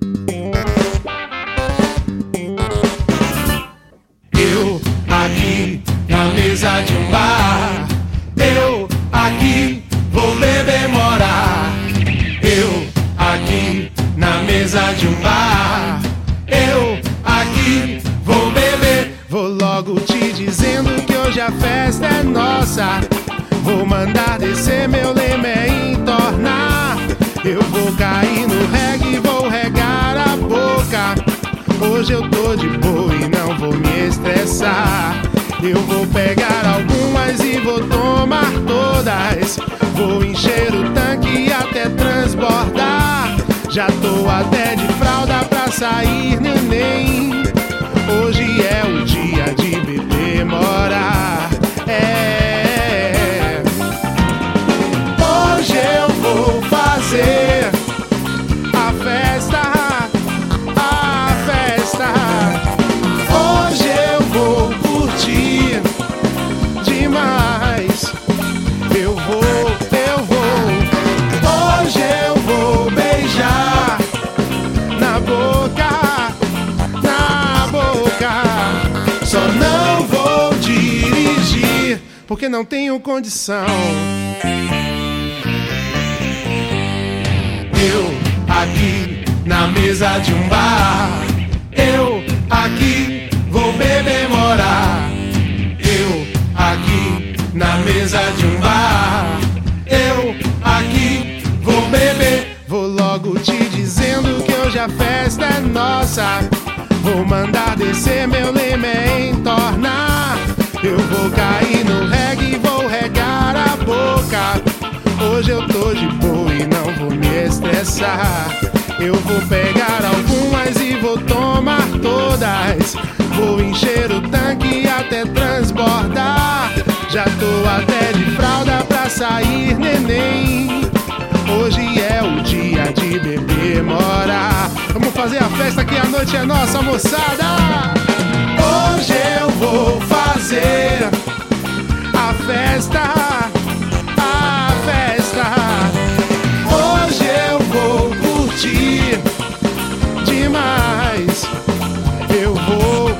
Eu aqui na mesa de um bar, eu aqui vou beber morar. Eu aqui na mesa de um bar, eu aqui vou beber. Vou logo te dizendo que hoje a festa é nossa. Vou mandar descer, meu lema é entornar. Eu vou cair no reggae, vou regar a boca. Hoje eu tô de boa e não vou me estressar. Eu vou pegar algumas e vou tomar todas. Vou encher o tanque até transbordar. Já tô até de fralda pra sair, neném. Hoje é o dia de beber morar. Hoje eu vou fazer a festa. Hoje eu vou curtir demais. Eu vou. Hoje eu vou beijar na boca. Só não vou dirigir porque não tenho condição. Eu aqui na mesa de um bar, eu aqui vou beber morar. Eu aqui na mesa de um bar, eu aqui vou beber. Vou logo te dizendo que hoje a festa é nossa. Vou mandar descer, meu lema é entornar. Eu vou cair no reggae e vou regar a boca. Hoje eu tô de boa e não vou me estressar. Eu vou pegar algumas e vou tomar todas. Vou encher o tanque até transbordar. Já tô até de fralda pra sair, neném. Hoje é o dia de beber morar. Vamos fazer a festa que a noite é nossa, moçada. Hoje eu vou fazer a festa. Hoje eu vou curtir demais. Eu vou.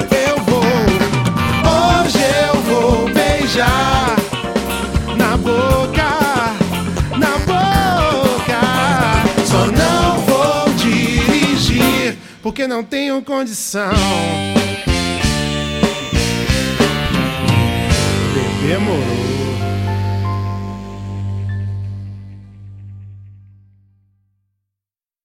Hoje eu vou beijar na boca. Só não vou dirigir porque não tenho condição. Bebê morou.